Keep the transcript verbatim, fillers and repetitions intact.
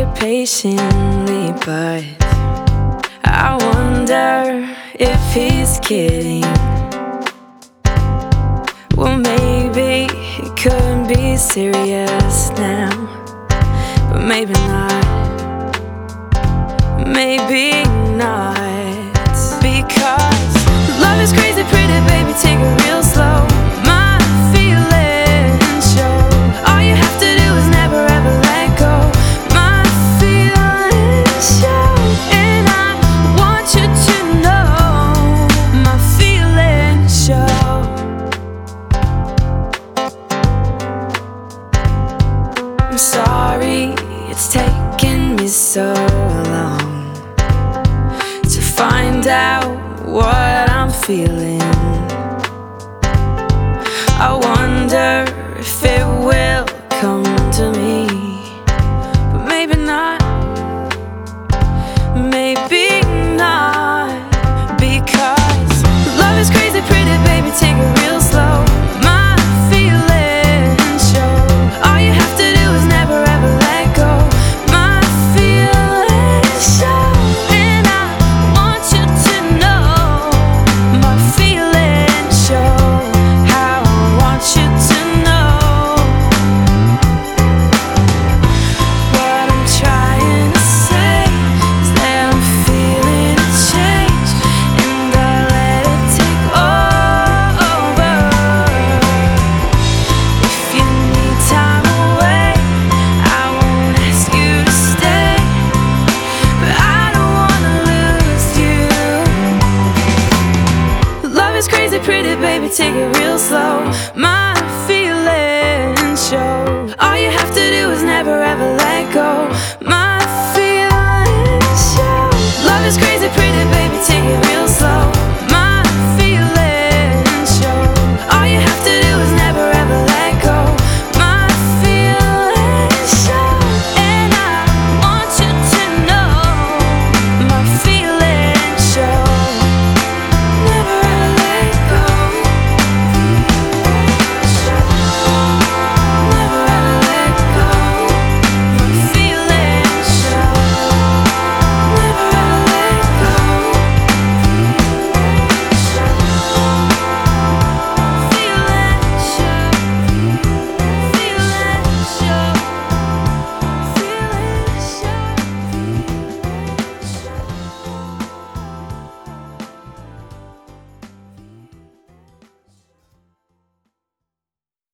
patiently, but I wonder if he's kidding. Well, maybe it could be serious now, but maybe not. Maybe not. Because love is crazy, pretty baby, take it real slow. My feelings show. All you have to do is never ever let go. My feelings show, and I want you to know my feelings show. I'm sorry it's taken me so long to find out what I'm feeling. I wonder if it will come to me, but maybe not. Maybe not. Because love is crazy, pretty baby, take it real slow. My feelings show. All you have to do is never ever let go. My feelings show, and I want you to know my feelings show. How I want you to know what I'm trying to say is that I'm feeling a change, and I let it take over. If you need time away, I won't ask you to stay, but I don't wanna lose you. Love is crazy, pretty baby, take it real slow. My